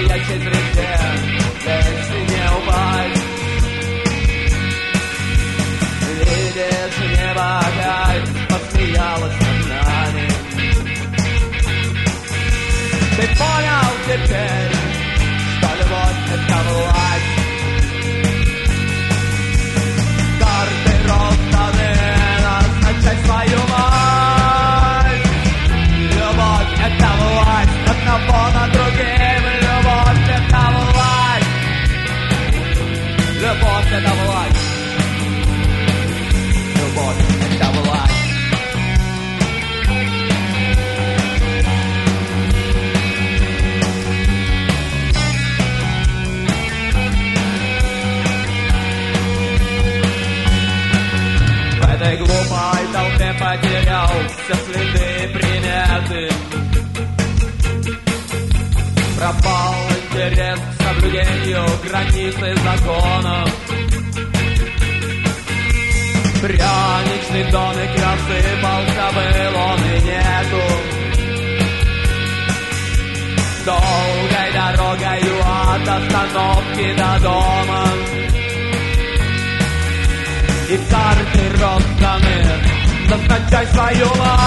твоя честь в реке, если не упасть. Видишь, небо опять посмеялось над нами. Ты понял теперь, что любовь — это власть. Карты розданы, назначай свою мать. Любовь — это власть, одного над другим. Любовь — это власть. Любовь — это власть. Любовь — это власть. В этой глупой толпе потерял все следы и приметы. Пропал интерес к соблюдению границы законов. Пряничный домик рассыпался, был он и нету. Долгой дорогою от остановки до дома. И карты розданы, назначай свою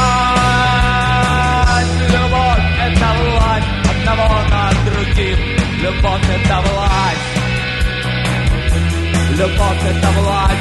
мать. Любовь — это власть, одного над другим. Любовь — это власть. Любовь — это власть.